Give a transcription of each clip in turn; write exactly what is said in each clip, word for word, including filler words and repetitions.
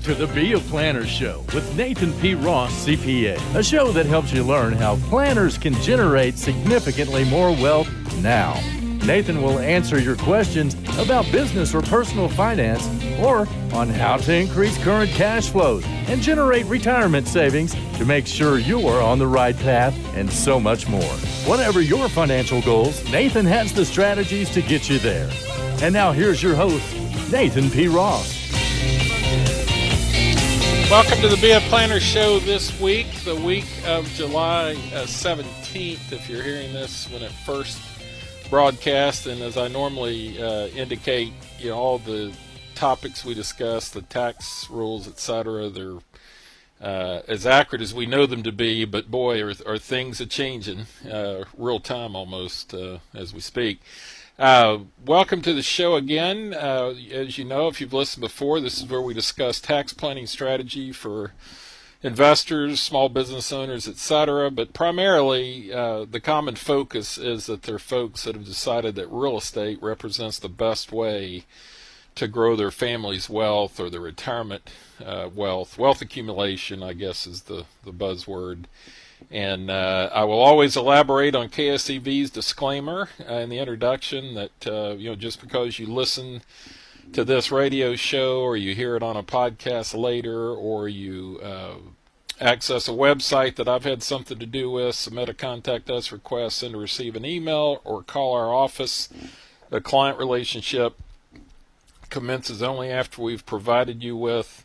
to the Be a Planner Show with Nathan P. Ross, C P A, a show that helps you learn how planners can generate significantly more wealth now. Nathan will answer your questions about business or personal finance, or on how to increase current cash flows and generate retirement savings to make sure you are on the right path, and so much more. Whatever your financial goals, Nathan has the strategies to get you there. And now here's your host, Nathan P. Ross. Welcome to the Be a Planner Show this week, the week of July uh, seventeenth, if you're hearing this when it first broadcast. And as I normally uh, indicate, you know, all the topics we discuss, the tax rules, et cetera, they're uh, as accurate as we know them to be, but boy, are, are things a-changing, uh, real time almost, uh, as we speak. Uh, welcome to the show again. Uh, as you know, if you've listened before, this is where we discuss tax planning strategy for investors, small business owners, et cetera. But primarily, uh, the common focus is that there are folks that have decided that real estate represents the best way to grow their family's wealth or their retirement uh, wealth. Wealth accumulation, I guess, is the, the buzzword. And uh, I will always elaborate on K S E V's disclaimer uh, in the introduction that, uh, you know, just because you listen to this radio show or you hear it on a podcast later or you uh, access a website that I've had something to do with, submit a contact us request, send or receive an email, or call our office, the client relationship commences only after we've provided you with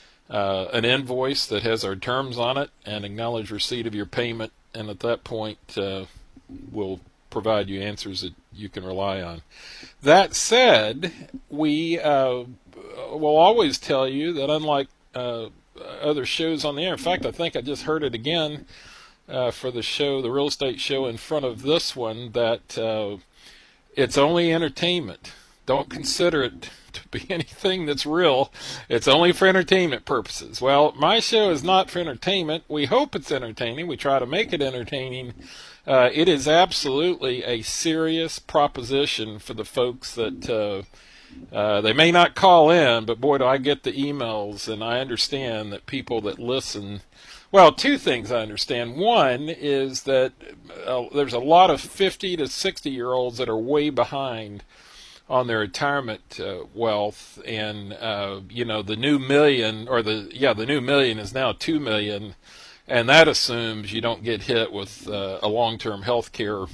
Uh, an invoice that has our terms on it and acknowledge receipt of your payment, and at that point uh, we'll provide you answers that you can rely on. That said, we uh, will always tell you that unlike uh, other shows on the air, in fact I think I just heard it again uh, for the show, the real estate show in front of this one, that uh, it's only entertainment. Don't consider it to be anything that's real. It's only for entertainment purposes. Well, my show is not for entertainment. We hope it's entertaining. We try to make it entertaining. Uh, it is absolutely a serious proposition for the folks that uh, uh, they may not call in, but boy, do I get the emails, and I understand that people that listen. Well, two things I understand. One is that uh, there's a lot of fifty to sixty year olds that are way behind on their retirement uh, wealth, and uh, you know, the new million, or the yeah, the new million is now two million, and that assumes you don't get hit with uh, a long-term health care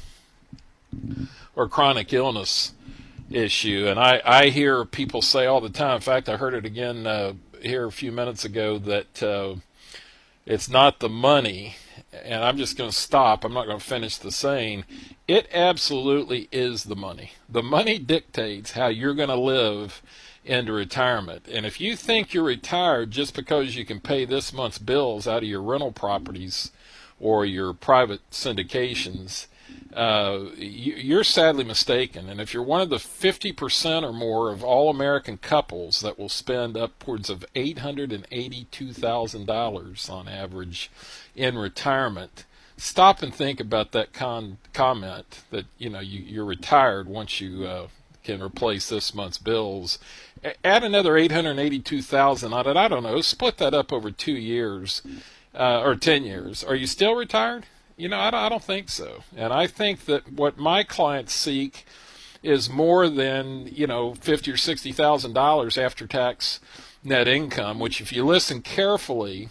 or chronic illness issue. And I, I hear people say all the time, in fact, I heard it again uh, here a few minutes ago, that uh, it's not the money. And I'm just going to stop. I'm not going to finish the saying. It absolutely is the money. The money dictates how you're going to live into retirement. And if you think you're retired just because you can pay this month's bills out of your rental properties or your private syndications, uh, you, you're sadly mistaken. And if you're one of the fifty percent or more of all American couples that will spend upwards of eight hundred eighty-two thousand dollars on average in retirement, stop and think about that con- comment that, you know, you, you're retired once you uh, can replace this month's bills. A- add another eight hundred eighty-two thousand on it. I don't know. Split that up over two years uh, or ten years. Are you still retired? You know, I don't, I don't think so. And I think that what my clients seek is more than, you know, fifty or sixty thousand dollars after tax net income, which, if you listen carefully,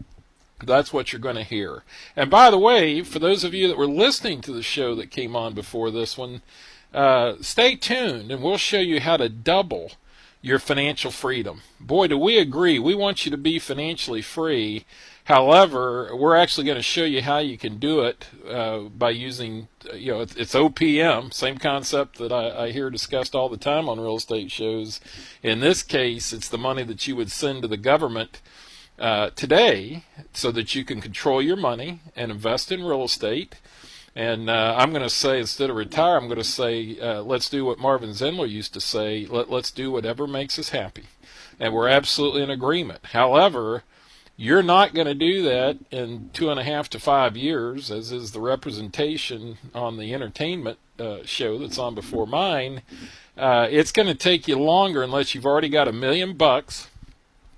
that's what you're going to hear. And by the way, for those of you that were listening to the show that came on before this one, uh, stay tuned, and we'll show you how to double your financial freedom. Boy, do we agree. We want you to be financially free. However, we're actually going to show you how you can do it uh, by using, you know, it's, it's O P M, same concept that I, I hear discussed all the time on real estate shows. In this case, it's the money that you would send to the government uh, today so that you can control your money and invest in real estate. And uh, I'm going to say, instead of retire, I'm going to say, uh, let's do what Marvin Zindler used to say, Let, let's do whatever makes us happy. And we're absolutely in agreement. However, you're not going to do that in two and a half to five years, as is the representation on the entertainment uh, show that's on before mine. Uh, it's going to take you longer unless you've already got a million bucks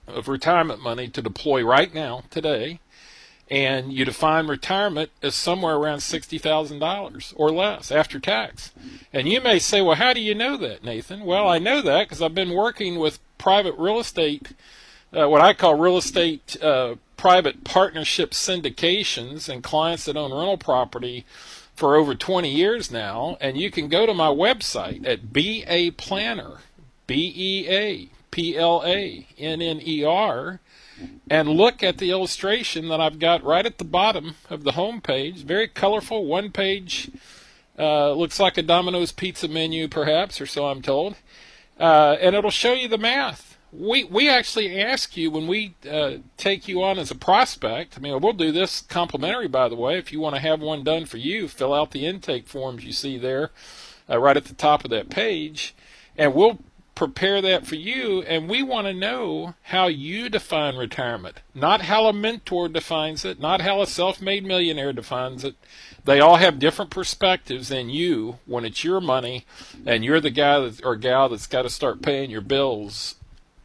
of retirement money to deploy right now, today, and you define retirement as somewhere around sixty thousand dollars or less after tax. And you may say, well, how do you know that, Nathan? Well, I know that because I've been working with private real estate, uh, what I call real estate uh, private partnership syndications, and clients that own rental property for over twenty years now. And you can go to my website at B A Planner, B E A P L A N N E R, and look at the illustration that I've got right at the bottom of the home page. Very colorful, one page, uh, looks like a Domino's pizza menu perhaps, or so I'm told. Uh, and it'll show you the math. We we actually ask you when we uh, take you on as a prospect. I mean, we'll do this complimentary, by the way. If you want to have one done for you, fill out the intake forms you see there uh, right at the top of that page, and we'll prepare that for you. And we want to know how you define retirement, not how a mentor defines it, not how a self-made millionaire defines it. They all have different perspectives than you when it's your money and you're the guy that, or gal that's got to start paying your bills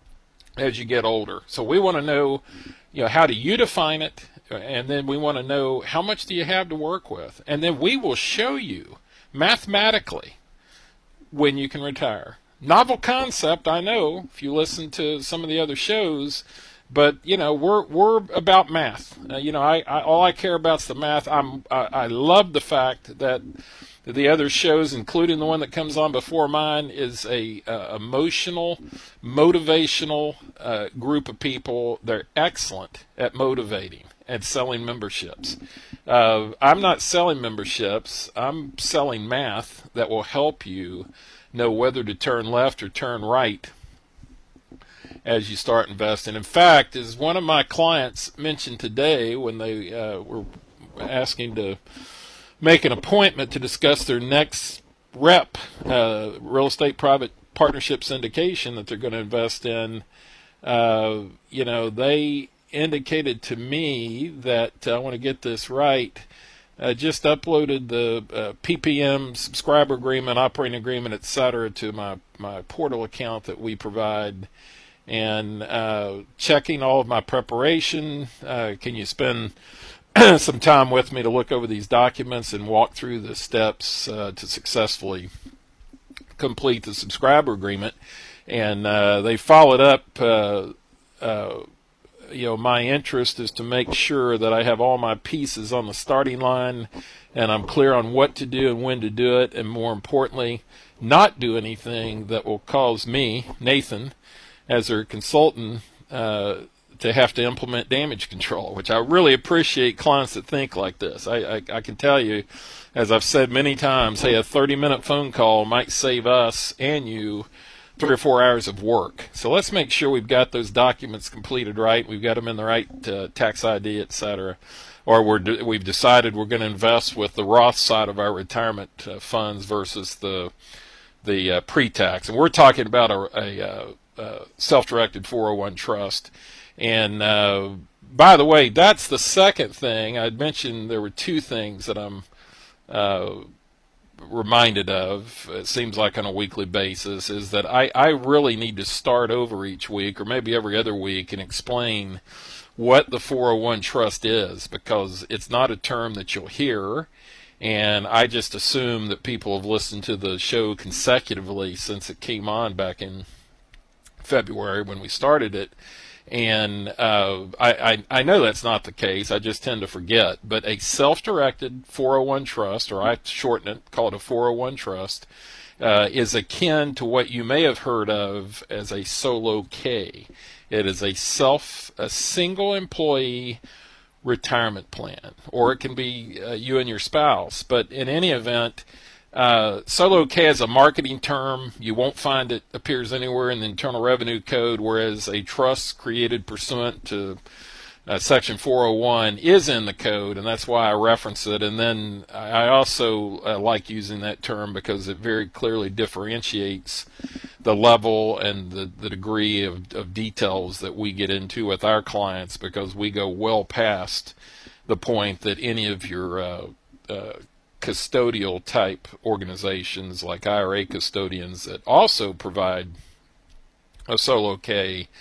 as you get older. So we want to know, you know, how do you define it, and then we want to know how much do you have to work with, and then we will show you mathematically when you can retire. Novel concept, I know, if you listen to some of the other shows, but you know we're we're about math. Uh, you know, I, I all I care about is the math. I'm I, I love the fact that the other shows, including the one that comes on before mine, is a uh, emotional, motivational uh, group of people. They're excellent at motivating and selling memberships. Uh, I'm not selling memberships. I'm selling math that will help you know whether to turn left or turn right as you start investing. In fact, as one of my clients mentioned today when they uh, were asking to make an appointment to discuss their next rep, uh, real estate private partnership syndication that they're going to invest in, uh, you know, they indicated to me that, uh, I want to get this right, uh, just uploaded the uh, P P M subscriber agreement, operating agreement, et cetera, to my, my portal account that we provide, and uh, checking all of my preparation. Uh, can you spend some time with me to look over these documents and walk through the steps uh, to successfully complete the subscriber agreement? And uh, they followed up, uh, uh, you know, my interest is to make sure that I have all my pieces on the starting line and I'm clear on what to do and when to do it, and more importantly, not do anything that will cause me, Nathan, as their consultant, uh, to have to implement damage control, which I really appreciate clients that think like this. I, I, I can tell you, as I've said many times, hey, a thirty-minute phone call might save us and you three or four hours of work. So let's make sure we've got those documents completed right, we've got them in the right uh, tax I D, et cetera, or we're, we've decided we're going to invest with the Roth side of our retirement uh, funds versus the the uh, pre-tax. And we're talking about a, a, a, a self-directed four oh one trust. And uh, by the way, that's the second thing. I'd mentioned there were two things that I'm uh, reminded of, it seems like on a weekly basis, is that I, I really need to start over each week, or maybe every other week, and explain what the four oh one trust is, because it's not a term that you'll hear. And I just assume that people have listened to the show consecutively since it came on back in February when we started it. And uh, I, I, I know that's not the case. I just tend to forget. But a self-directed four oh one trust, or I shorten it, call it a four oh one trust, uh, is akin to what you may have heard of as a solo K. It is a self, a single employee retirement plan, or it can be uh, you and your spouse. But in any event, Uh, solo K is a marketing term. You won't find it appears anywhere in the Internal Revenue Code, whereas a trust created pursuant to uh, Section four oh one is in the code, and that's why I reference it. And then I also uh, like using that term because it very clearly differentiates the level and the, the degree of, of details that we get into with our clients, because we go well past the point that any of your uh, uh, custodial type organizations like I R A custodians that also provide a solo K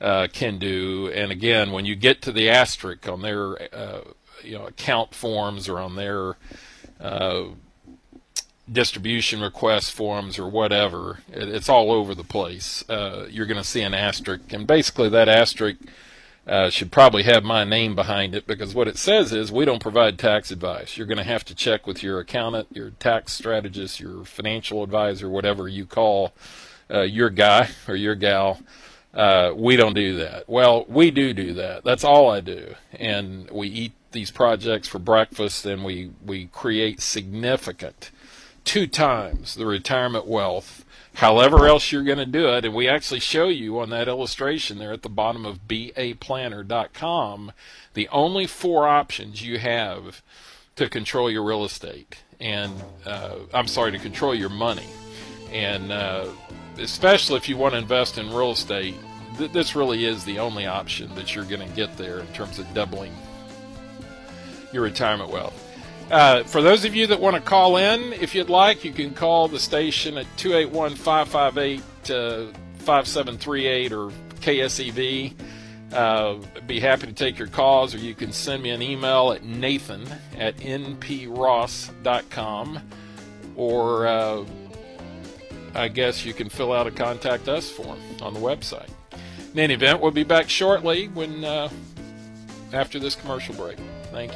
uh, can do. And again, when you get to the asterisk on their uh, you know account forms or on their uh, distribution request forms or whatever, it, it's all over the place. Uh, you're going to see an asterisk, and basically that asterisk Uh, should probably have my name behind it, because what it says is we don't provide tax advice. You're going to have to check with your accountant, your tax strategist, your financial advisor, whatever you call uh, your guy or your gal. Uh, we don't do that. Well, we do do that. That's all I do. And we eat these projects for breakfast, and we, we create significant, two times the retirement wealth, however else you're going to do it. And we actually show you on that illustration there at the bottom of B A planner dot com the only four options you have to control your real estate. And uh, I'm sorry, to control your money. And uh, especially if you want to invest in real estate, th- this really is the only option that you're going to get there in terms of doubling your retirement wealth. Uh, for those of you that want to call in, if you'd like, you can call the station at two eight one, five five eight, five seven three eight or K S E V. Uh, I'd be happy to take your calls, or you can send me an email at nathan at n p ross dot com, or uh, I guess you can fill out a contact us form on the website. In any event, we'll be back shortly when uh, after this commercial break. Thank you.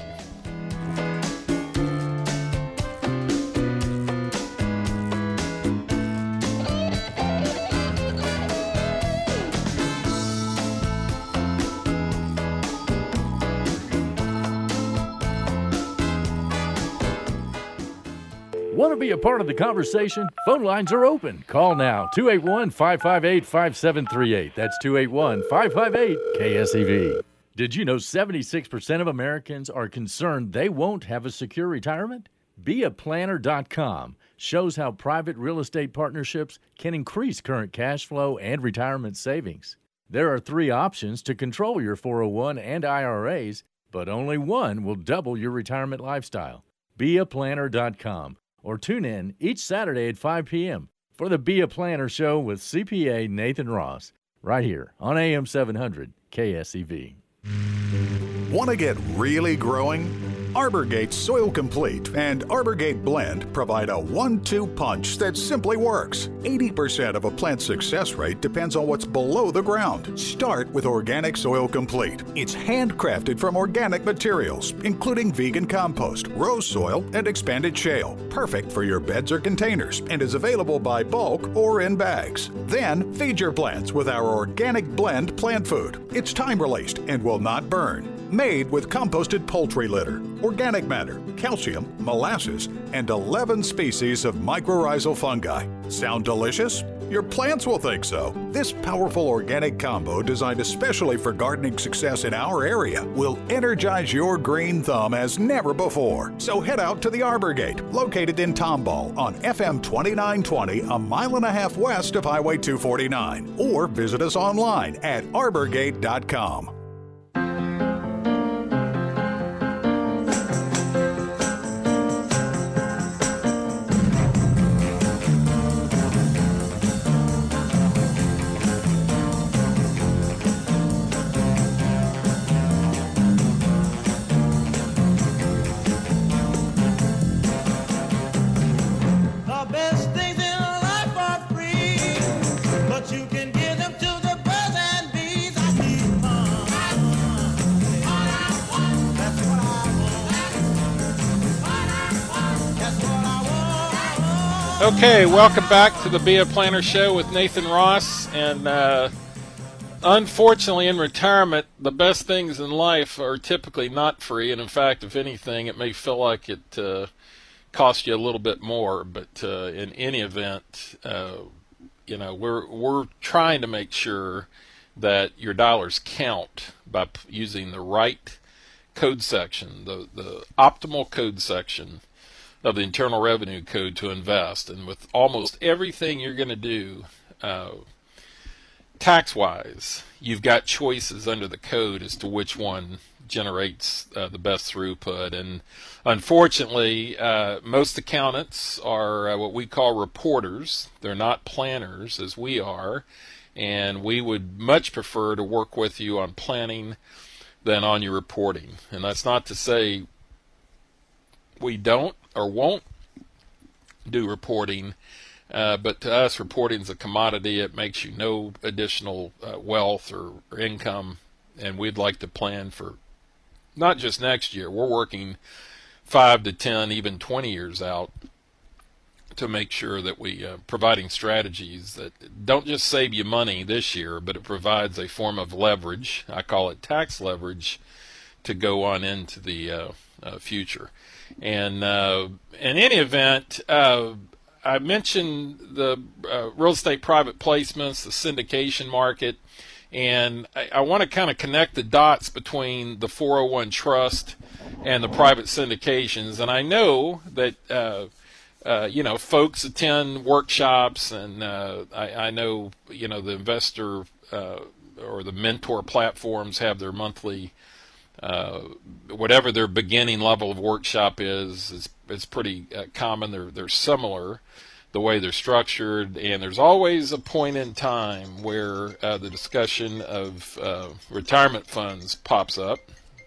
Want to be a part of the conversation? Phone lines are open. Call now, two eight one, five five eight, five seven three eight. That's two eight one, five five eight, K S E V. Did you know seventy-six percent of Americans are concerned they won't have a secure retirement? be a planner dot com shows how private real estate partnerships can increase current cash flow and retirement savings. There are three options to control your four oh one and I R As, but only one will double your retirement lifestyle. be a planner dot com. Or tune in each Saturday at five p.m. for the Be a Planner Show with C P A Nathan Ross, right here on A M seven hundred K S E V. Want to get really growing? ArborGate Soil Complete and ArborGate Blend provide a one two punch that simply works. eighty percent of a plant's success rate depends on what's below the ground. Start with Organic Soil Complete. It's handcrafted from organic materials, including vegan compost, rose soil, and expanded shale. Perfect for your beds or containers, and is available by bulk or in bags. Then feed your plants with our Organic Blend plant food. It's time-released and will not burn. Made with composted poultry litter, organic matter, calcium, molasses, and eleven species of mycorrhizal fungi. Sound delicious? Your plants will think so. This powerful organic combo, designed especially for gardening success in our area, will energize your green thumb as never before. So head out to the ArborGate, located in Tomball on F M twenty-nine twenty, a mile and a half west of Highway two forty-nine, or visit us online at arbor gate dot com. Okay, welcome back to the Be a Planner Show with Nathan Ross. And uh, unfortunately, in retirement, the best things in life are typically not free. And in fact, if anything, it may feel like it uh, costs you a little bit more. But uh, in any event, uh, you know, we're we're trying to make sure that your dollars count by p- using the right code section, the the optimal code section of the Internal Revenue Code to invest. And with almost everything you're going to do uh, tax-wise, you've got choices under the code as to which one generates uh, the best throughput. And unfortunately, uh, most accountants are uh, what we call reporters. They're not planners, as we are. And we would much prefer to work with you on planning than on your reporting. And that's not to say we don't or won't do reporting, uh, but to us, reporting is a commodity. It makes you no additional uh, wealth or, or income, and we'd like to plan for not just next year. We're working five to ten, even twenty years out to make sure that we uh, providing strategies that don't just save you money this year, but it provides a form of leverage. I call it tax leverage to go on into the uh, uh, future. And uh, in any event, uh, I mentioned the uh, real estate private placements, the syndication market, and I, I want to kind of connect the dots between the four oh one trust and the private syndications. And I know that uh, Uh, you know, folks attend workshops, and uh, I, I know, you know, the investor uh, or the mentor platforms have their monthly, uh, whatever their beginning level of workshop is, is, is pretty uh, common. They're, they're similar the way they're structured, and there's always a point in time where uh, the discussion of uh, retirement funds pops up,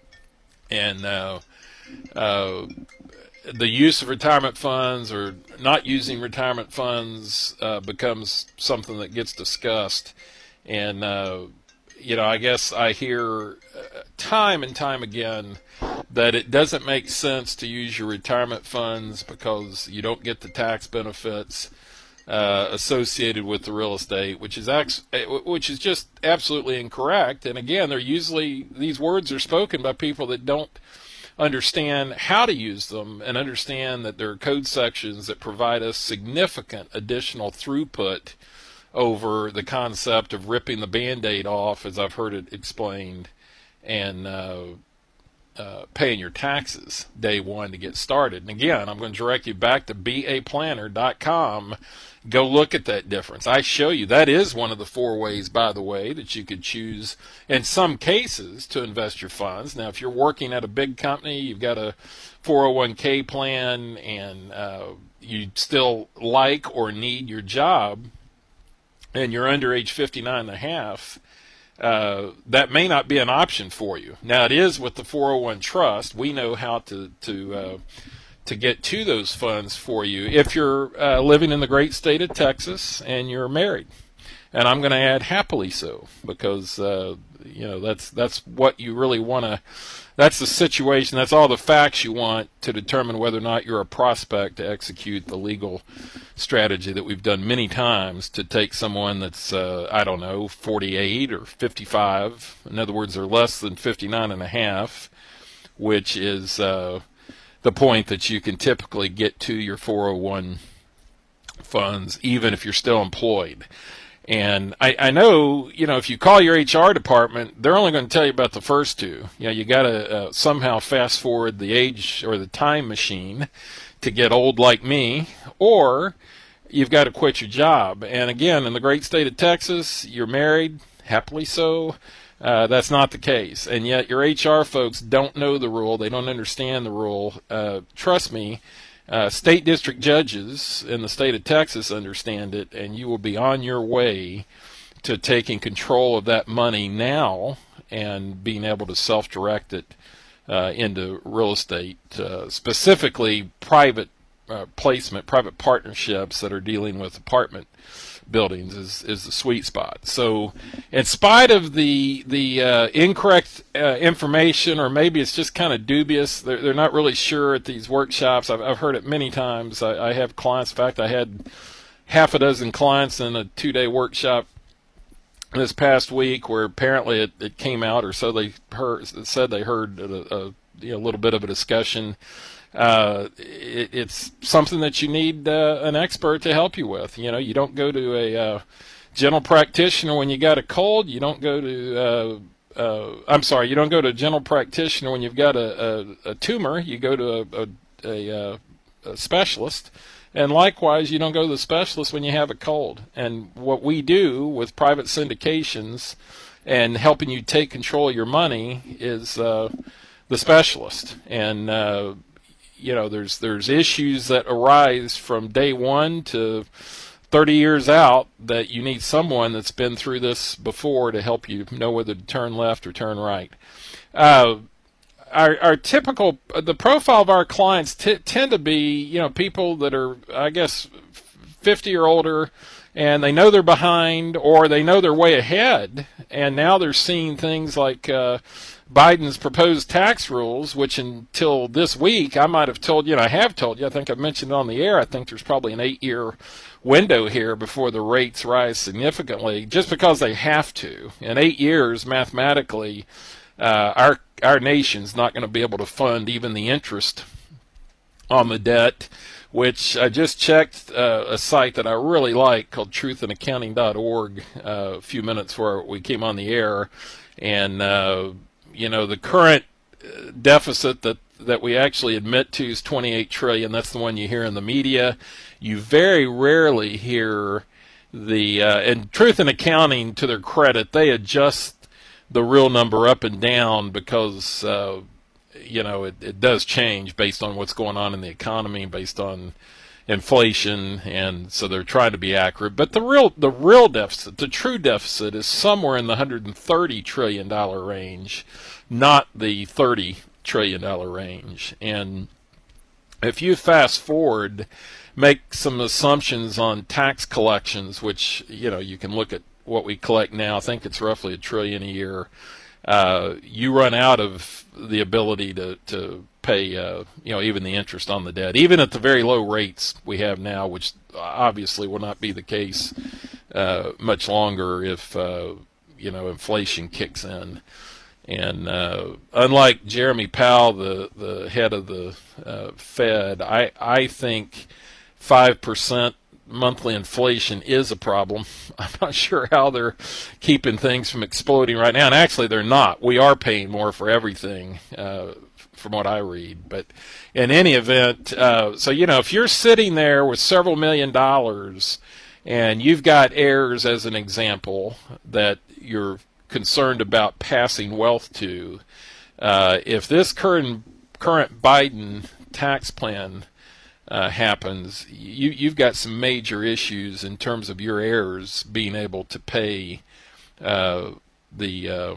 and uh, uh, the use of retirement funds or not using retirement funds uh, becomes something that gets discussed. And, uh, you know, I guess I hear uh, time and time again that it doesn't make sense to use your retirement funds because you don't get the tax benefits uh, associated with the real estate, which is ex- which is just absolutely incorrect. And again, they're usually, these words are spoken by people that don't understand how to use them and understand that there are code sections that provide us significant additional throughput over the concept of ripping the Band-Aid off, as I've heard it explained, and uh, uh, paying your taxes day one to get started. And again, I'm going to direct you back to B A planner dot com. Go look at that difference. I show you that is one of the four ways, by the way, that you could choose in some cases to invest your funds. Now, if you're working at a big company, you've got a four oh one k plan, and uh, you still like or need your job, and you're under age fifty-nine and a half, uh, that may not be an option for you. Now, it is with the four oh one trust. We know how to, to uh, to get to those funds for you if you're uh, living in the great state of Texas and you're married. And I'm going to add happily so, because uh, you know that's that's what you really want to. That's the situation. That's all the facts you want to determine whether or not you're a prospect to execute the legal strategy that we've done many times to take someone that's uh, I don't know forty-eight or fifty-five. In other words, they're less than fifty-nine and a half, which is uh, the point that you can typically get to your four oh one funds, even if you're still employed. And I, I know, you know, if you call your H R department, they're only going to tell you about the first two. You know, you got to uh, somehow fast forward the age or the time machine to get old like me, or you've got to quit your job. And again, in the great state of Texas, you're married, happily so. Uh, that's not the case. And yet your H R folks don't know the rule. They don't understand the rule. Uh, trust me, uh, state district judges in the state of Texas understand it, and you will be on your way to taking control of that money now and being able to self-direct it uh, into real estate, uh, specifically private uh, placement, private partnerships that are dealing with apartment buildings is, is the sweet spot. So in spite of the the uh, incorrect uh, information, or maybe it's just kind of dubious, they're, they're not really sure at these workshops. I've, I've heard it many times. I, I have clients. In fact, I had half a dozen clients in a two-day workshop this past week where apparently it, it came out, or so they heard, said they heard a, a, you know, a little bit of a discussion. Uh, it, it's something that you need uh, an expert to help you with. You know, you don't go to a uh, general practitioner when you got a cold. You don't go to, uh, uh, I'm sorry, you don't go to a general practitioner when you've got a, a, a tumor. You go to a, a, a, a specialist. And likewise, you don't go to the specialist when you have a cold. And what we do with private syndications and helping you take control of your money is uh, the specialist. And uh, you know, there's there's issues that arise from day one to thirty years out that you need someone that's been through this before to help you know whether to turn left or turn right. Uh, our, our typical, the profile of our clients t- tend to be, you know, people that are, I guess, fifty or older, and they know they're behind, or they know they're way ahead, and now they're seeing things like uh, Biden's proposed tax rules, which until this week I might have told you, and I have told you, I think I've mentioned it on the air, I think there's probably an eight-year window here before the rates rise significantly, just because they have to. In eight years, mathematically, uh, our our nation's not going to be able to fund even the interest on the debt, which I just checked uh, a site that I really like called truth in accounting dot org uh, a few minutes before we came on the air, and uh, you know, the current deficit that that we actually admit to is twenty-eight trillion dollars. That's the one you hear in the media. You very rarely hear the, uh, and Truth in Accounting, to their credit, they adjust the real number up and down because, uh, you know, it, it does change based on what's going on in the economy, based on inflation, and so they're trying to be accurate. But the real, the real deficit, the true deficit, is somewhere in the one hundred thirty trillion dollars range, not the thirty trillion dollars range. And if you fast forward, make some assumptions on tax collections, which, you know, you can look at what we collect now. I think it's roughly a trillion a year. Uh, you run out of the ability to, to pay, uh, you know, even the interest on the debt, even at the very low rates we have now, which obviously will not be the case uh, much longer if, uh, you know, inflation kicks in. And uh, unlike Jeremy Powell, the, the head of the uh, Fed, I, I think five percent monthly inflation is a problem. I'm not sure how they're keeping things from exploding right now. And actually, they're not. We are paying more for everything, uh, from what I read. But in any event, uh, so, you know, if you're sitting there with several million dollars and you've got heirs, as an example, that you're concerned about passing wealth to, uh, if this current current Biden tax plan uh, happens, you, you've got some major issues in terms of your heirs being able to pay uh, the uh,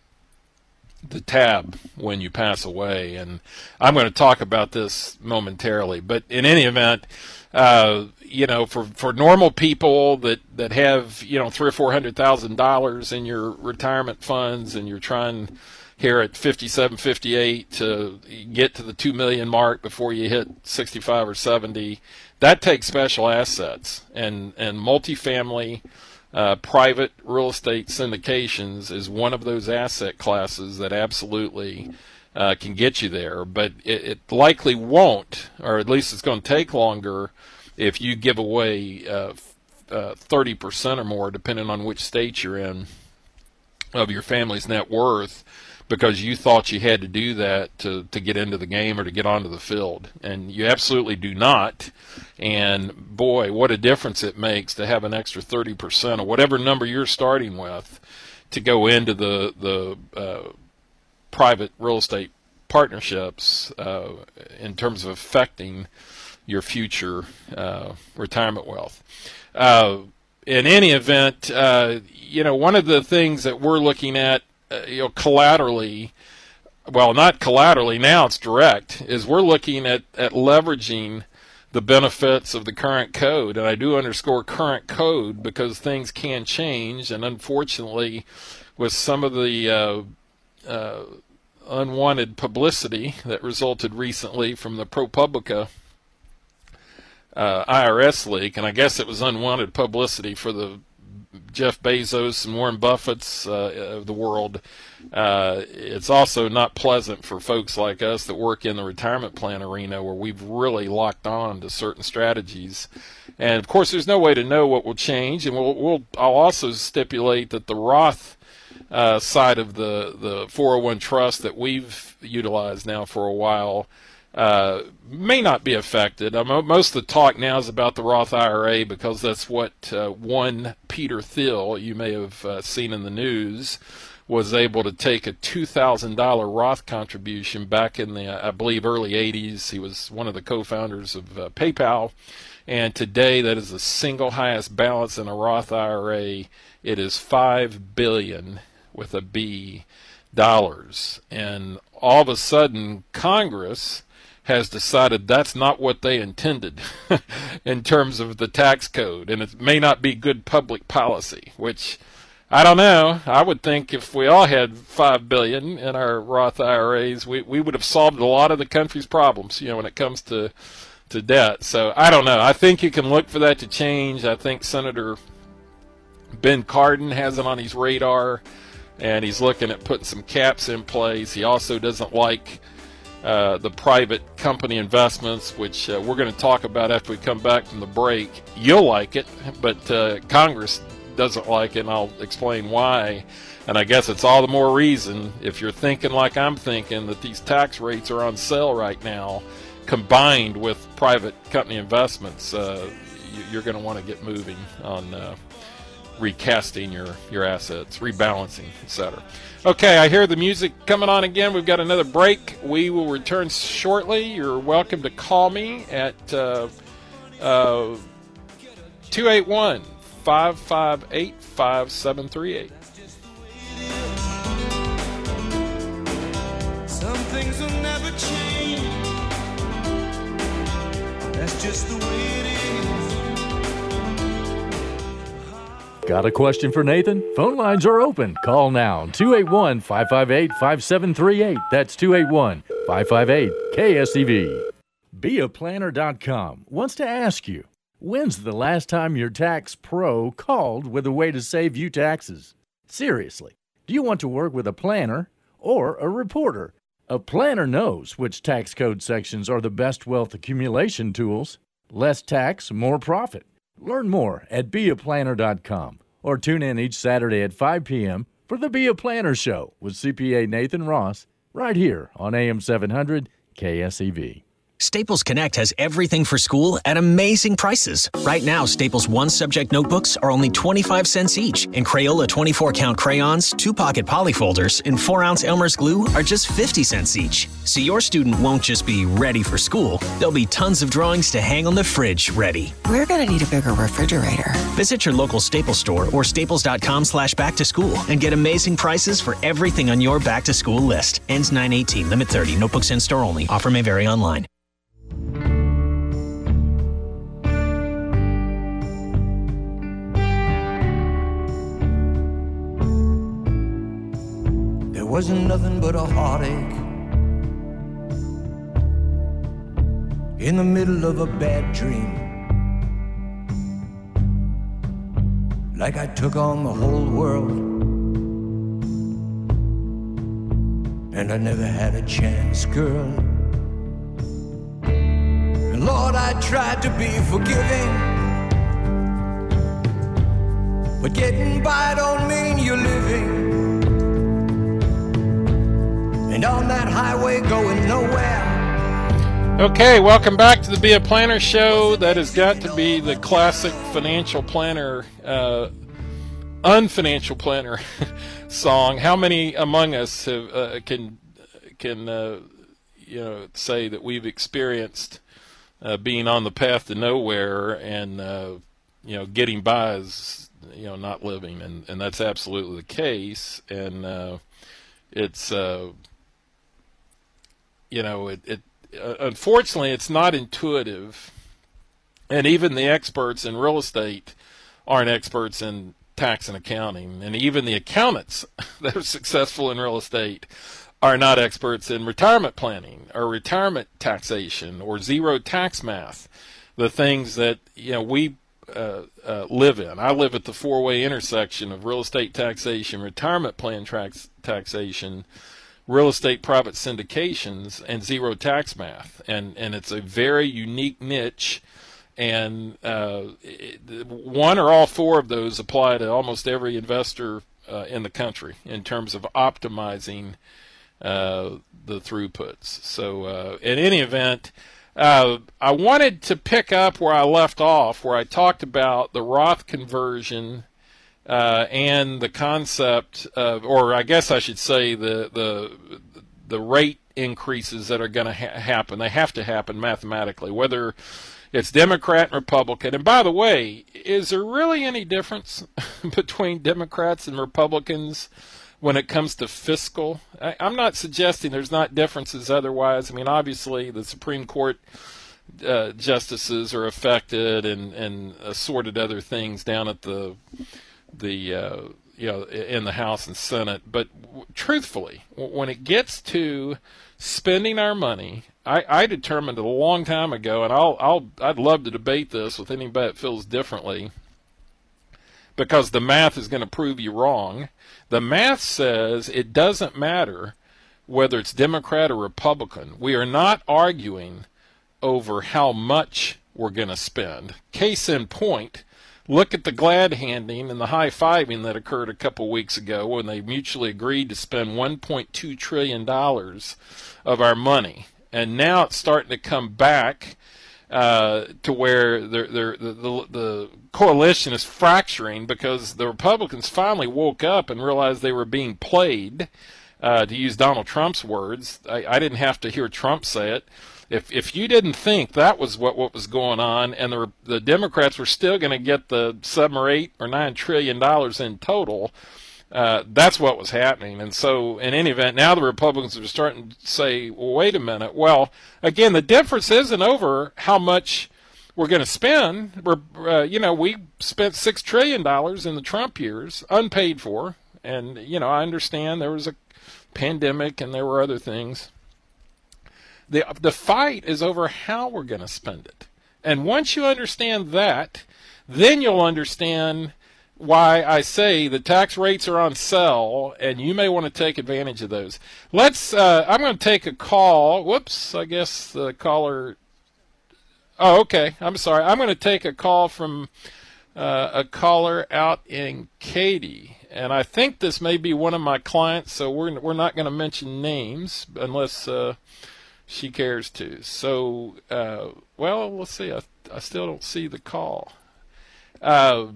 the tab when you pass away. And I'm going to talk about this momentarily, but in any event, uh, you know, for, for normal people that, that have, you know, three or four hundred thousand dollars in your retirement funds, and you're trying here at fifty-seven, fifty-eight to get to the two million mark before you hit sixty-five or seventy, that takes special assets, and, and multifamily, uh, private real estate syndications is one of those asset classes that absolutely uh, can get you there. But it, it likely won't, or at least it's going to take longer if you give away uh, uh, thirty percent or more, depending on which state you're in, of your family's net worth, because you thought you had to do that to, to get into the game or to get onto the field. And you absolutely do not. And boy, what a difference it makes to have an extra thirty percent or whatever number you're starting with to go into the, the uh, private real estate partnerships uh, in terms of affecting your future uh, retirement wealth. Uh, in any event, uh, you know, one of the things that we're looking at, uh, you know, collaterally, well, not collaterally, now it's direct, is we're looking at, at leveraging the benefits of the current code. And I do underscore current code because things can change. And unfortunately, with some of the uh, uh, unwanted publicity that resulted recently from the ProPublica Uh, I R S leak, and I guess it was unwanted publicity for the Jeff Bezos and Warren Buffett's uh, of the world. Uh, it's also not pleasant for folks like us that work in the retirement plan arena, where we've really locked on to certain strategies. And of course, there's no way to know what will change. And we'll, we'll I'll also stipulate that the Roth uh, side of the the four oh one trust that we've utilized now for a while Uh, may not be affected. Um, most of the talk now is about the Roth I R A, because that's what uh, one Peter Thiel, you may have uh, seen in the news, was able to take a two thousand dollars Roth contribution back in the, I believe, early eighties. He was one of the co-founders of uh, PayPal. And today, that is the single highest balance in a Roth I R A. It is five billion dollars with a B dollars. And all of a sudden, Congress has decided that's not what they intended in terms of the tax code. And it may not be good public policy, which I don't know. I would think if we all had five billion dollars in our Roth I R As, we, we would have solved a lot of the country's problems, you know, when it comes to, to debt. So I don't know. I think you can look for that to change. I think Senator Ben Cardin has it on his radar, and he's looking at putting some caps in place. He also doesn't like uh, the private company investments, which uh, we're going to talk about after we come back from the break. You'll like it, but uh, Congress doesn't like it, and I'll explain why. And I guess it's all the more reason, if you're thinking like I'm thinking, that these tax rates are on sale right now, combined with private company investments, uh, you're going to want to get moving on uh, recasting your, your assets, rebalancing, et cetera. Okay, I hear the music coming on again. We've got another break. We will return shortly. You're welcome to call me at uh, uh, two eight one, five five eight, five seven three eight. Some things will never change. That's just the way it is. Got a question for Nathan? Phone lines are open. Call now. two eight one, five five eight, five seven three eight. That's two eight one, five five eight, K S E V. Be A Planner dot com wants to ask you, when's the last time your tax pro called with a way to save you taxes? Seriously, do you want to work with a planner or a reporter? A planner knows which tax code sections are the best wealth accumulation tools. Less tax, more profit. Learn more at Be A Planner dot com or tune in each Saturday at five p.m. for the Be A Planner Show with C P A Nathan Ross right here on A M seven hundred K S E V. Staples Connect has everything for school at amazing prices. Right now, Staples one-subject notebooks are only twenty-five cents each, and Crayola twenty-four count crayons, two-pocket polyfolders, and four ounce Elmer's glue are just fifty cents each. So your student won't just be ready for school, there'll be tons of drawings to hang on the fridge ready. We're gonna need a bigger refrigerator. Visit your local Staples store or staples.com slash back to school and get amazing prices for everything on your back-to-school list. Ends nine eighteen, limit thirty, notebooks in store only. Offer may vary online. There wasn't nothing but a heartache in the middle of a bad dream. Like I took on the whole world and I never had a chance, girl. And Lord, I tried to be forgiving, but getting by don't mean you're living. And on that highway going nowhere. Okay, welcome back to the Be A Planner Show. That has got to be the classic financial planner, uh, unfinancial planner song. How many among us have, uh, can can uh, you know say that we've experienced uh, being on the path to nowhere and uh, you know getting by is you know not living, and and that's absolutely the case. And uh, it's uh, you know it. it Uh, unfortunately, it's not intuitive, and even the experts in real estate aren't experts in tax and accounting, and even the accountants that are successful in real estate are not experts in retirement planning or retirement taxation or zero tax math, the things that you know we uh, uh, live in. I live at the four-way intersection of real estate taxation, retirement plan tax taxation, real estate private syndications, and zero tax math, and and it's a very unique niche, and uh, it, one or all four of those apply to almost every investor uh, in the country in terms of optimizing uh, the throughputs. So uh, in any event, uh, I wanted to pick up where I left off, where I talked about the Roth conversion uh, and the concept of, or I guess I should say the the the rate increases that are going to ha- happen. They have to happen mathematically, whether it's Democrat and Republican. And by the way, is there really any difference between Democrats and Republicans when it comes to fiscal? I, I'm not suggesting there's not differences otherwise. I mean, obviously, the Supreme Court uh, justices are affected, and, and assorted other things down at the the uh, you know in the House and Senate. But w- truthfully, w- when it gets to spending our money, I, I determined a long time ago, and I'll I'll I'd love to debate this with anybody that feels differently, because the math is going to prove you wrong. The math says it doesn't matter whether it's Democrat or Republican. We are not arguing over how much we're going to spend. Case in point, look at the glad-handing and the high-fiving that occurred a couple weeks ago when they mutually agreed to spend one point two trillion dollars of our money. And now it's starting to come back uh, to where they're, they're, the, the, the coalition is fracturing because the Republicans finally woke up and realized they were being played, uh, to use Donald Trump's words. I, I didn't have to hear Trump say it. If if you didn't think that was what, what was going on, and the the Democrats were still going to get the seven or eight or nine trillion dollars in total, uh, that's what was happening. And so, in any event, now the Republicans are starting to say, "Well, wait a minute." Well, again, the difference isn't over how much we're going to spend. We're uh, you know we spent six trillion dollars in the Trump years, unpaid for, and you know I understand there was a pandemic and there were other things. The the fight is over how we're going to spend it. And once you understand that, then you'll understand why I say the tax rates are on sale, and you may want to take advantage of those. Let's, uh, I'm going to take a call. Whoops, I guess the caller, oh, okay, I'm sorry. I'm going to take a call from uh, a caller out in Katy. And I think this may be one of my clients, so we're, we're not going to mention names unless... Uh, she cares to. So, uh, well, let's see. I, I still don't see the call. Uh,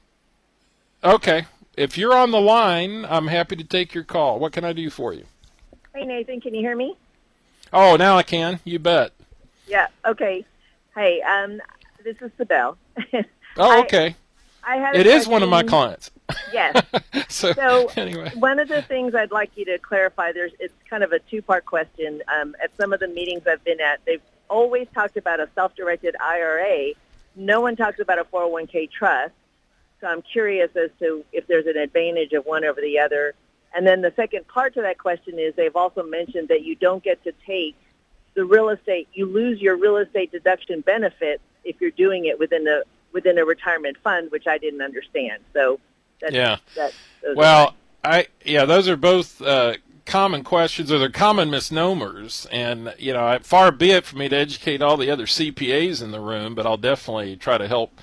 okay. If you're on the line, I'm happy to take your call. What can I do for you? Hey, Nathan, can you hear me? Oh, now I can. You bet. Yeah, okay. Hey, um, this is Sibel. Oh, okay. I, I had it is one of my clients. Yes. so, so anyway. One of the things I'd like you to clarify, there's it's kind of a two-part question. Um, at some of the meetings I've been at, they've always talked about a self-directed I R A. No one talks about a four oh one k trust. So I'm curious as to if there's an advantage of one over the other. And then the second part to that question is they've also mentioned that you don't get to take the real estate. You lose your real estate deduction benefit if you're doing it within a within a retirement fund, which I didn't understand. So. That's, yeah. That, well, I yeah, those are both uh, common questions, or they're common misnomers. And you know, far be it for me to educate all the other C P As in the room, but I'll definitely try to help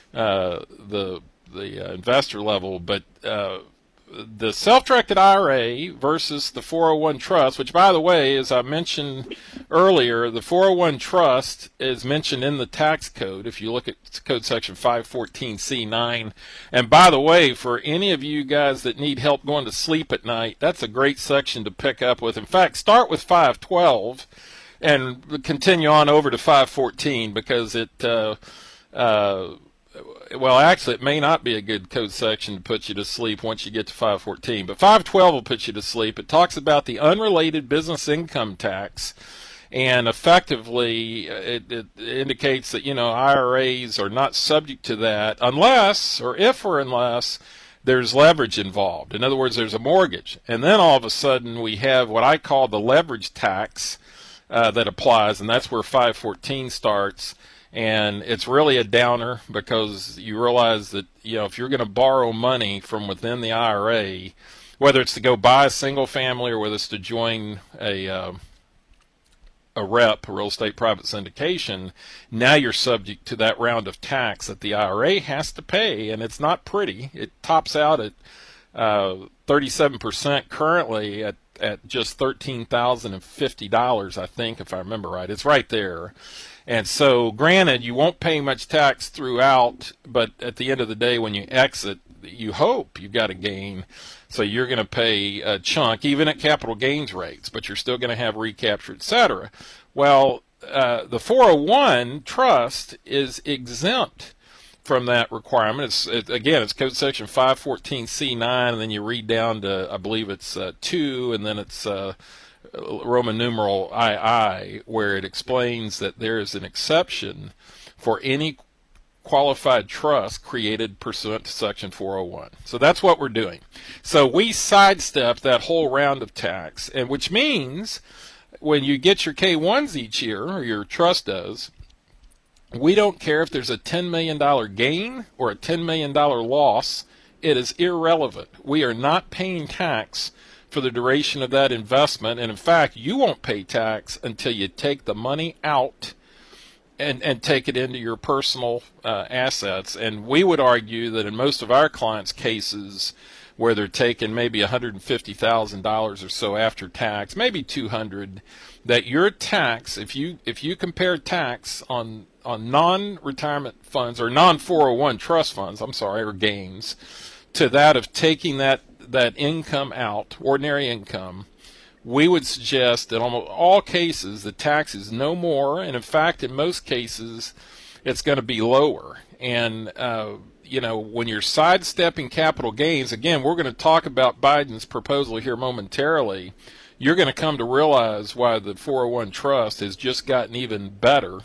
uh, the the uh, investor level. But uh, the self-directed I R A versus the four oh one trust, which, by the way, as I mentioned earlier, the four oh one trust is mentioned in the tax code if you look at code section five fourteen C nine. And by the way, for any of you guys that need help going to sleep at night, that's a great section to pick up with. In fact, start with five twelve and continue on over to five fourteen, because it uh, uh, well, actually, it may not be a good code section to put you to sleep once you get to five fourteen, but five twelve will put you to sleep. It talks about the unrelated business income tax, and effectively it, it indicates that, you know, I R As are not subject to that unless, or if or unless, there's leverage involved. In other words, there's a mortgage. And then all of a sudden we have what I call the leverage tax uh, that applies, and that's where five fourteen starts. And it's really a downer, because you realize that, you know, if you're going to borrow money from within the I R A, whether it's to go buy a single family or whether it's to join a uh, a R E P, a real estate private syndication, now you're subject to that round of tax that the I R A has to pay, and it's not pretty. It tops out at uh, thirty-seven percent currently at, at just thirteen thousand fifty dollars, I think, if I remember right. It's right there. And so, granted, you won't pay much tax throughout, but at the end of the day, when you exit, you hope you've got a gain, so you're going to pay a chunk, even at capital gains rates, but you're still going to have recapture, et cetera. Well, uh, the four oh one trust is exempt from that requirement. It's it, again, it's code section five fourteen C nine, and then you read down to, I believe it's uh, two, and then it's uh, Roman numeral two, where it explains that there is an exception for any qualified trust created pursuant to section four oh one. So that's what we're doing. So we sidestep that whole round of tax, and which means when you get your K ones each year, or your trust does, we don't care if there's a ten million dollars gain or a ten million dollars loss. It is irrelevant. We are not paying tax for the duration of that investment. And in fact, you won't pay tax until you take the money out and, and take it into your personal uh, assets. And we would argue that in most of our clients' cases, where they're taking maybe one hundred fifty thousand dollars or so after tax, maybe two hundred thousand dollars, that your tax, if you if you compare tax on on non-retirement funds or non four oh one trust funds, I'm sorry, or gains, to that of taking that that income out, ordinary income, we would suggest that in almost all cases the tax is no more, and in fact, in most cases, it's going to be lower. And uh, you know, when you're sidestepping capital gains, again, we're going to talk about Biden's proposal here momentarily. You're going to come to realize why the four oh one trust has just gotten even better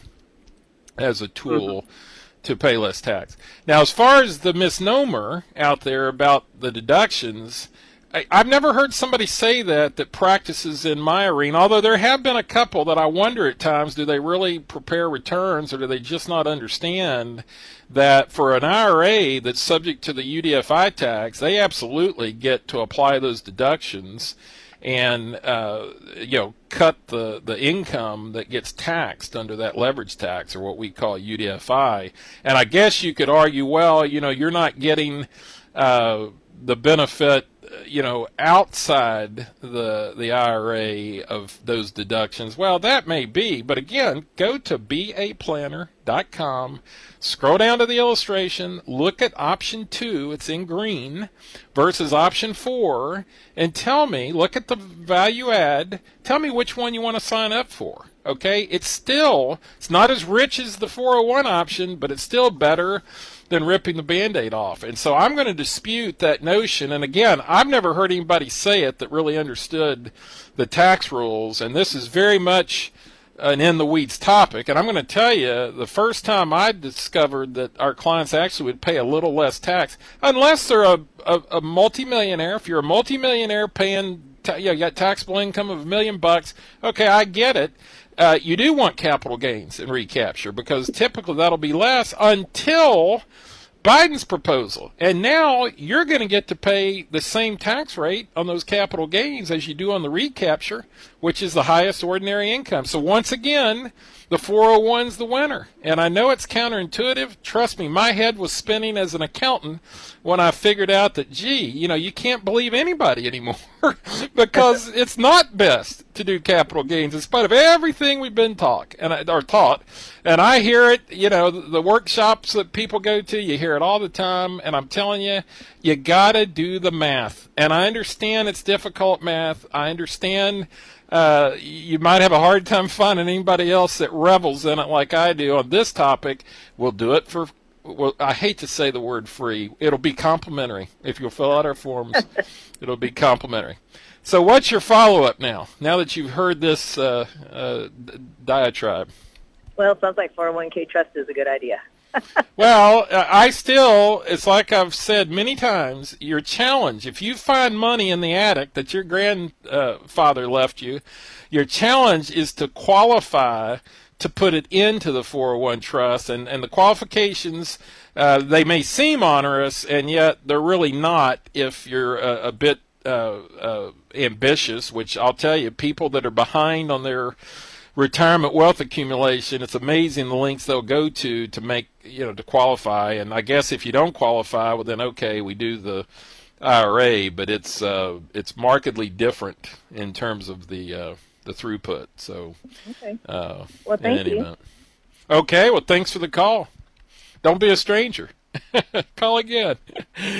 as a tool to pay less tax. Now, as far as the misnomer out there about the deductions, I, I've never heard somebody say that that practices in my arena, although there have been a couple that I wonder at times, do they really prepare returns, or do they just not understand that for an I R A that's subject to the U D F I tax, they absolutely get to apply those deductions and uh, you know, cut the, the income that gets taxed under that leverage tax, or what we call U D F I. And I guess you could argue, well, you know, you're not getting uh, the benefit, you know, outside the the I R A of those deductions. Well, that may be, but again, go to B A planner dot com, scroll down to the illustration, look at option two, it's in green, versus option four, and tell me, look at the value add, tell me which one you want to sign up for. Okay, it's still, it's not as rich as the four oh one option, but it's still better than ripping the Band-Aid off. And so I'm going to dispute that notion. And again, I've never heard anybody say it that really understood the tax rules. And this is very much an in-the-weeds topic. And I'm going to tell you, the first time I discovered that our clients actually would pay a little less tax, unless they're a, a, a multimillionaire. If you're a multimillionaire paying, ta- you know, you got taxable income of a million bucks, okay, I get it. Uh, you do want capital gains and recapture, because typically that'll be less until Biden's proposal. And now you're going to get to pay the same tax rate on those capital gains as you do on the recapture, which is the highest ordinary income. So once again, the four oh one's the winner. And I know it's counterintuitive. Trust me, my head was spinning as an accountant when I figured out that, gee, you know, you can't believe anybody anymore because it's not best to do capital gains in spite of everything we've been taught and or taught. And I hear it, you know, the, the workshops that people go to, you hear it all the time. And I'm telling you, you got to do the math. And I understand it's difficult math. I understand Uh, you might have a hard time finding anybody else that revels in it like I do on this topic. We'll do it for, well, I hate to say the word free. It'll be complimentary. If you'll fill out our forms, it'll be complimentary. So what's your follow-up now, now that you've heard this uh, uh, diatribe? Well, it sounds like four oh one k trust is a good idea. Well, I still, it's like I've said many times, your challenge, if you find money in the attic that your grandfather left you, your challenge is to qualify to put it into the four oh one trust. And, and the qualifications, uh, they may seem onerous, and yet they're really not if you're a, a bit uh, uh, ambitious, which I'll tell you, people that are behind on their retirement wealth accumulation, it's amazing the lengths they'll go to to make, you know, to qualify. And I guess if you don't qualify, well then okay, we do the I R A, but it's uh, it's markedly different in terms of the uh, the throughput. So, okay. Uh, well, thank you. Event. Okay, well, thanks for the call. Don't be a stranger. Call again.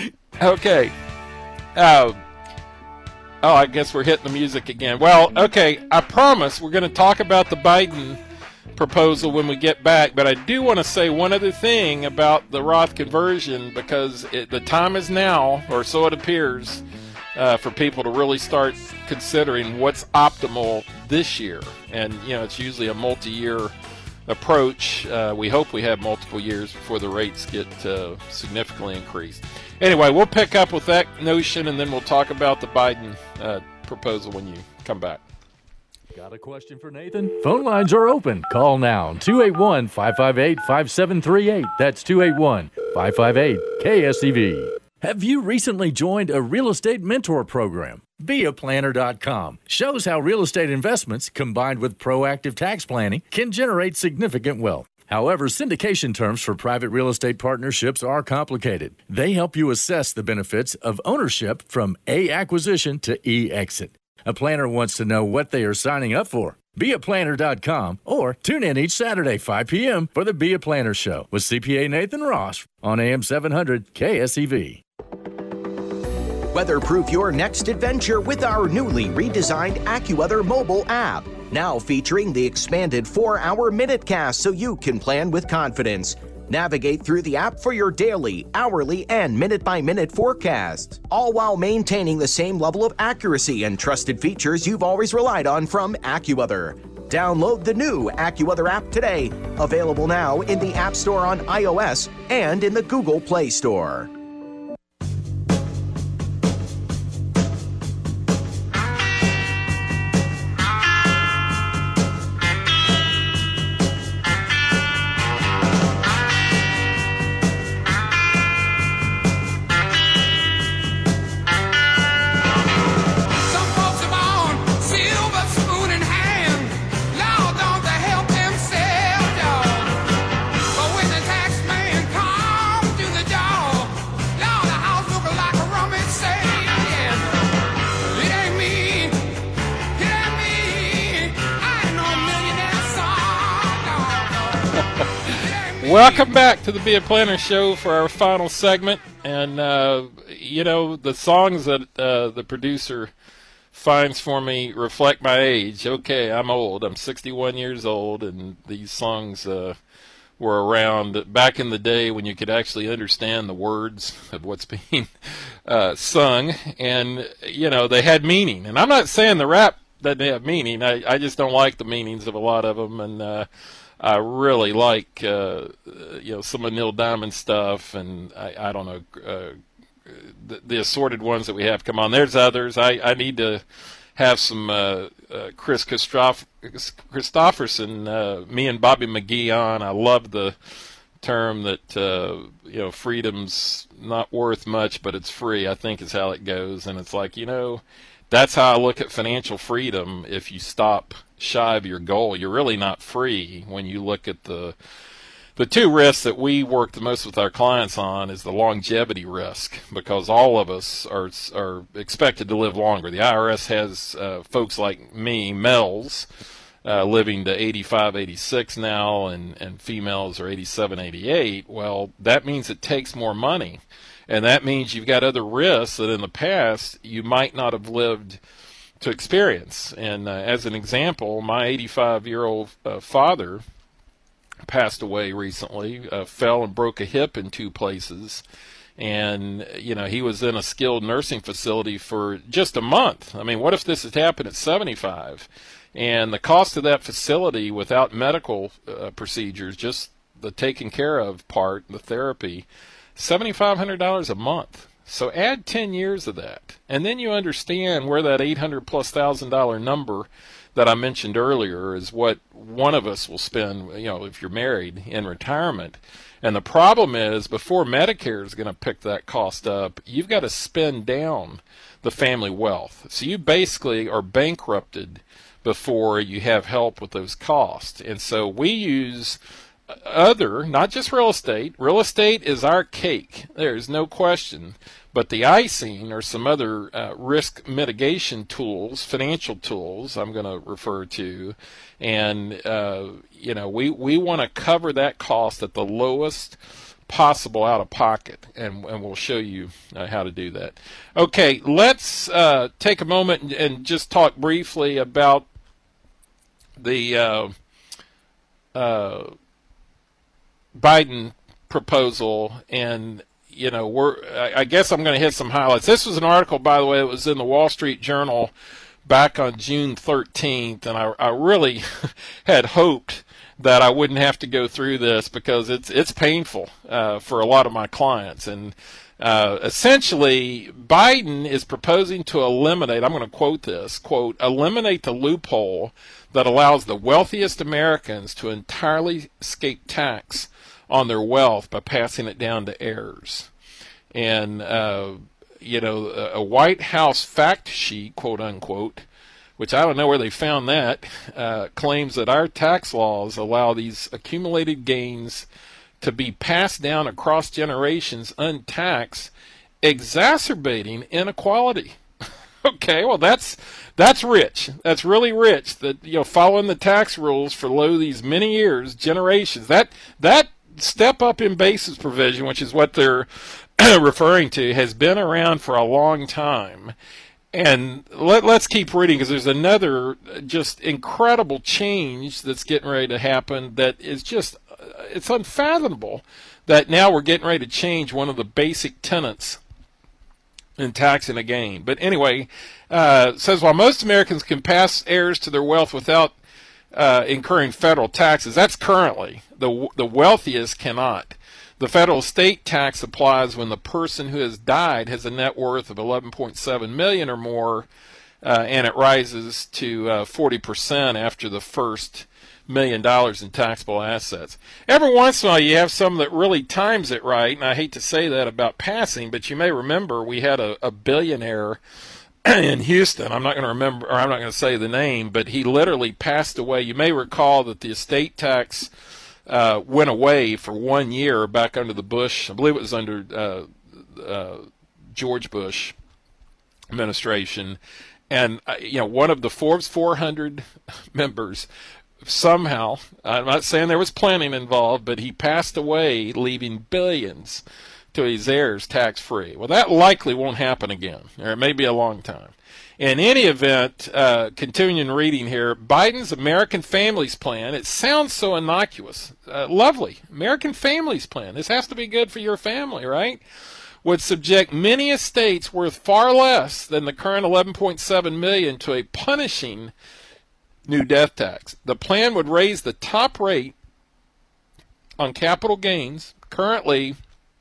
Okay. Uh, oh, I guess we're hitting the music again. Well, okay, I promise we're going to talk about the Biden proposal when we get back, but I do want to say one other thing about the Roth conversion, because it, the time is now, or so it appears, uh, for people to really start considering what's optimal this year. And, you know, it's usually a multi-year approach. Uh, we hope we have multiple years before the rates get uh, significantly increased. Anyway, we'll pick up with that notion, and then we'll talk about the Biden uh, proposal when you come back. Got a question for Nathan? Phone lines are open. Call now, two eight one, five five eight, five seven three eight. That's two eight one, five five eight, K S E V. Have you recently joined a real estate mentor program? Be A Planner dot com shows how real estate investments, combined with proactive tax planning, can generate significant wealth. However, syndication terms for private real estate partnerships are complicated. They help you assess the benefits of ownership from A, acquisition, to E, exit. A planner wants to know what they are signing up for. Be A Planner dot com or tune in each Saturday, five p.m. for the Be A Planner Show with C P A Nathan Ross on A M seven hundred K S E V. Weatherproof your next adventure with our newly redesigned AccuWeather mobile app. Now featuring the expanded four-hour minutecast so you can plan with confidence. Navigate through the app for your daily, hourly, and minute-by-minute forecast, all while maintaining the same level of accuracy and trusted features you've always relied on from AccuWeather. Download the new AccuWeather app today, available now in the App Store on iOS and in the Google Play Store. Welcome back to the Be A Planner Show for our final segment. And, uh, you know, the songs that uh, the producer finds for me reflect my age. Okay, I'm old. I'm sixty-one years old, and these songs uh, were around back in the day when you could actually understand the words of what's being uh, sung. And, you know, they had meaning. And I'm not saying the rap doesn't have meaning. I, I just don't like the meanings of a lot of them. And, uh, I really like, uh, you know, some of Neil Diamond stuff, and I, I don't know, uh, the, the assorted ones that we have come on. There's others. I, I need to have some uh, uh, Chris Christoph- Christopherson, uh, me and Bobby McGee on. I love the term that, uh, you know, freedom's not worth much, but it's free, I think is how it goes. And it's like, you know, that's how I look at financial freedom. If you stop shy of your goal, you're really not free. When you look at the the two risks that we work the most with our clients on is the longevity risk, because all of us are are expected to live longer. The I R S has uh, folks like me, males, uh, living to eighty-five, eighty-six now, and, and females are eighty-seven, eighty-eight. Well, that means it takes more money. And that means you've got other risks that in the past you might not have lived to experience. And uh, as an example, my eighty-five-year-old uh, father passed away recently, uh, fell and broke a hip in two places. And, you know, he was in a skilled nursing facility for just a month. I mean, what if this had happened at seventy-five? And the cost of that facility without medical uh, procedures, just the taken care of part, the therapy, seven thousand five hundred dollars a month. So add ten years of that, and then you understand where that eight hundred plus thousand dollar number that I mentioned earlier is what one of us will spend, you know, if you're married in retirement. And the problem is, before Medicare is going to pick that cost up, you've got to spend down the family wealth. So you basically are bankrupted before you have help with those costs. And so we use other, not just real estate. Real estate is our cake. There's no question. But the icing are some other uh, risk mitigation tools, financial tools I'm going to refer to. And, uh, you know, we, we want to cover that cost at the lowest possible out of pocket, and, and we'll show you uh, how to do that. Okay, let's uh, take a moment and, and just talk briefly about the uh, uh, Biden proposal. And you know, we're I, I guess I'm going to hit some highlights. This was an article, by the way, that was in the Wall Street Journal back on June thirteenth, and I, I really had hoped that I wouldn't have to go through this because it's it's painful uh, for a lot of my clients. And uh, essentially, Biden is proposing to eliminate, I'm going to quote this, quote, eliminate the loophole that allows the wealthiest Americans to entirely escape tax on their wealth by passing it down to heirs. And, uh, you know, a White House fact sheet, quote unquote, which I don't know where they found that, uh, claims that our tax laws allow these accumulated gains to be passed down across generations untaxed, exacerbating inequality. Okay, well that's that's rich. That's really rich. That, you know, following the tax rules for lo these many years, generations. That that step up in basis provision, which is what they're referring to, has been around for a long time. And let, let's keep reading, because there's another just incredible change that's getting ready to happen that is just, it's unfathomable that now we're getting ready to change one of the basic tenets in taxing a gain. But anyway, uh, it says, while most Americans can pass heirs to their wealth without uh, incurring federal taxes, that's currently, the, the wealthiest cannot. The federal estate tax applies when the person who has died has a net worth of eleven point seven million dollars or more, uh, and it rises to uh, forty percent after the first million dollars in taxable assets. Every once in a while you have some that really times it right, and I hate to say that about passing, but you may remember we had a, a billionaire in Houston. I'm not going to remember, or I'm not going to say the name, but he literally passed away. You may recall that the estate tax Uh, went away for one year back under the Bush, I believe it was under uh, uh, George Bush administration, and uh, you know, one of the Forbes four hundred members somehow, I'm not saying there was planning involved, but he passed away, leaving billions to his heirs tax-free. Well, that likely won't happen again, or it may be a long time. In any event, uh, continuing reading here, Biden's American Families Plan, it sounds so innocuous. Uh, lovely. American Families Plan. This has to be good for your family, right? Would subject many estates worth far less than the current eleven point seven million dollars to a punishing new death tax. The plan would raise the top rate on capital gains, currently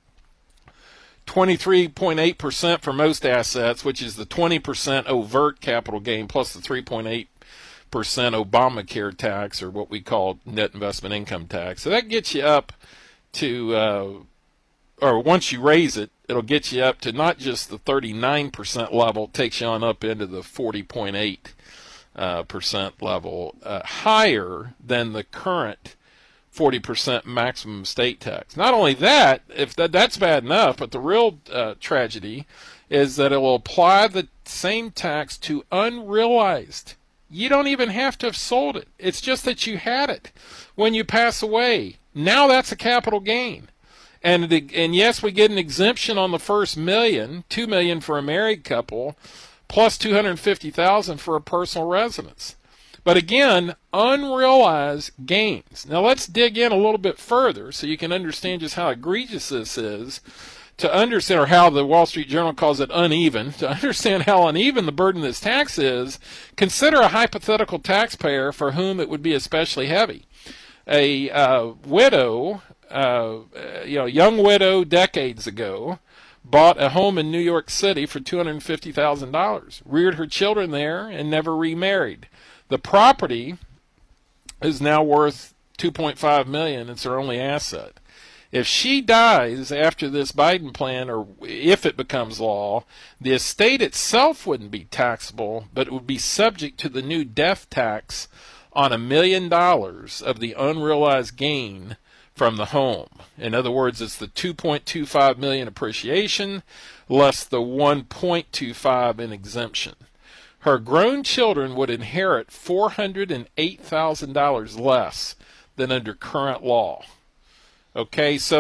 twenty-three point eight percent for most assets, which is the twenty percent overt capital gain plus the three point eight percent Obamacare tax, or what we call net investment income tax. So that gets you up to, uh, or once you raise it, it'll get you up to not just the thirty-nine percent level, it takes you on up into the forty point eight uh, percent level, uh, higher than the current forty percent maximum state tax. Not only that, if that, that's bad enough, but the real uh, tragedy is that it will apply the same tax to unrealized. You don't even have to have sold it. It's just that you had it when you pass away. Now that's a capital gain. And the, and yes, we get an exemption on the first million, two million for a married couple, plus two hundred fifty thousand for a personal residence. But again, unrealized gains. Now let's dig in a little bit further so you can understand just how egregious this is, to understand, or how the Wall Street Journal calls it uneven. To understand how uneven the burden of this tax is, consider a hypothetical taxpayer for whom it would be especially heavy. A uh, widow, uh, you know, young widow decades ago, bought a home in New York City for two hundred fifty thousand dollars, reared her children there, and never remarried. The property is now worth two point five million dollars. It's her only asset. If she dies after this Biden plan, or if it becomes law, the estate itself wouldn't be taxable, but it would be subject to the new death tax on a million dollars of the unrealized gain from the home. In other words, it's the two point two five million dollars appreciation less the one point two five in exemption. Her grown children would inherit four hundred eight thousand dollars less than under current law. Okay, so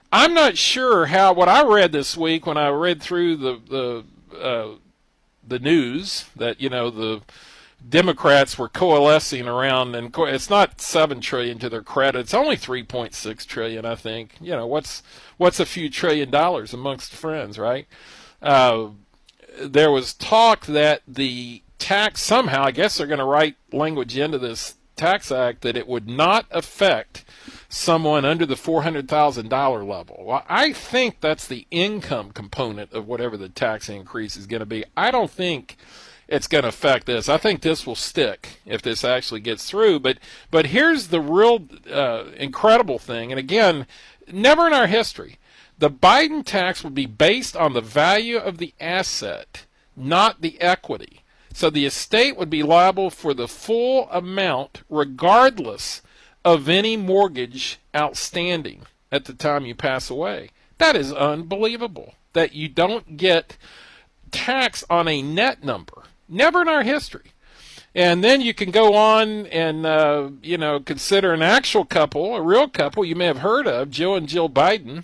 I'm not sure how, what I read this week when I read through the, the, uh, the news that, you know, the Democrats were coalescing around, and it's not seven trillion to their credit. It's only three point six trillion, I think. You know, what's, what's a few trillion dollars amongst friends, right? Uh, there was talk that the tax, somehow, I guess they're going to write language into this tax act that it would not affect someone under the four hundred thousand dollars level. Well, I think that's the income component of whatever the tax increase is going to be. I don't think it's going to affect this. I think this will stick if this actually gets through. But but here's the real uh, incredible thing, and again, never in our history, the Biden tax would be based on the value of the asset, not the equity. So the estate would be liable for the full amount regardless of any mortgage outstanding at the time you pass away. That is unbelievable, that you don't get tax on a net number. Never in our history. And then you can go on and, uh, you know, consider an actual couple, a real couple you may have heard of, Joe and Jill Biden,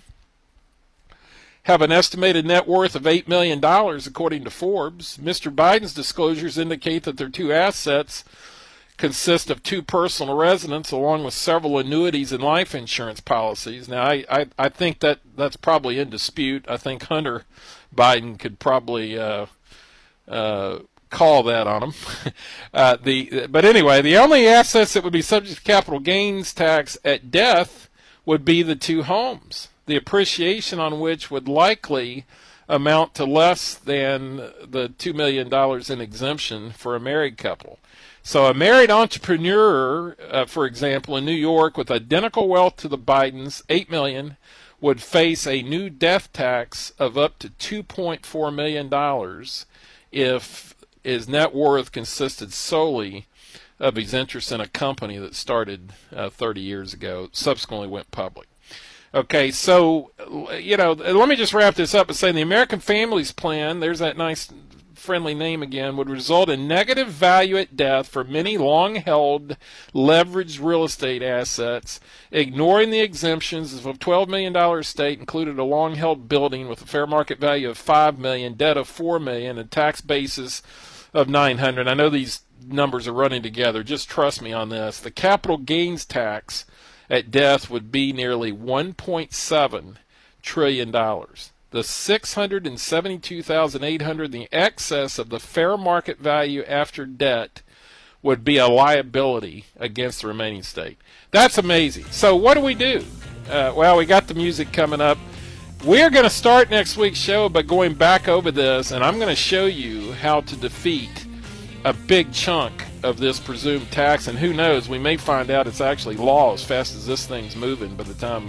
have an estimated net worth of eight million dollars, according to Forbes. Mister Biden's disclosures indicate that their two assets consist of two personal residences along with several annuities and life insurance policies. Now, I, I, I think that that's probably in dispute. I think Hunter Biden could probably uh, uh, call that on him. uh, the, but anyway, the only assets that would be subject to capital gains tax at death would be the two homes, the appreciation on which would likely amount to less than the two million dollars in exemption for a married couple. So a married entrepreneur, uh, for example, in New York with identical wealth to the Bidens, eight million dollars, would face a new death tax of up to two point four million dollars if his net worth consisted solely of his interest in a company that started uh, thirty years ago, subsequently went public. Okay, so, you know, let me just wrap this up by saying the American Families Plan, there's that nice friendly name again, would result in negative value at death for many long-held leveraged real estate assets, ignoring the exemptions of a twelve million dollars estate included a long-held building with a fair market value of five million dollars, debt of four million dollars, and tax basis of nine hundred dollars. I know these numbers are running together. Just trust me on this. The capital gains tax at death would be nearly one point seven trillion dollars. The six hundred seventy-two thousand eight hundred dollars, the excess of the fair market value after debt, would be a liability against the remaining state. That's amazing. So what do we do? Uh, well, we got the music coming up. We're going to start next week's show by going back over this, and I'm going to show you how to defeat a big chunk of this presumed tax, and who knows, we may find out it's actually law as fast as this thing's moving by the time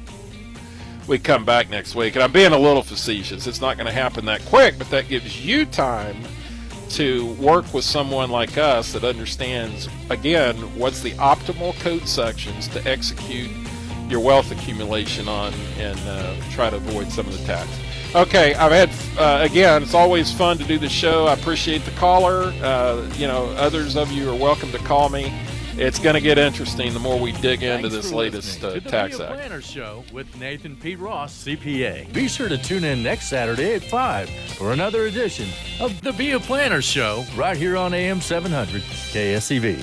we come back next week. And I'm being a little facetious. It's not going to happen that quick, but that gives you time to work with someone like us that understands, again, what's the optimal code sections to execute your wealth accumulation on and uh, try to avoid some of the tax. Okay, I've had, uh, again, it's always fun to do the show. I appreciate the caller. Uh, you know, others of you are welcome to call me. It's going to get interesting the more we dig into Thanks this for latest uh, to the tax Be a act. Planner Show with Nathan P. Ross, C P A. Be sure to tune in next Saturday at five for another edition of the Be a Planner Show right here on A M seven hundred K S E V.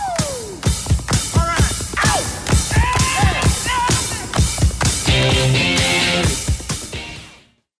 All right. Ow!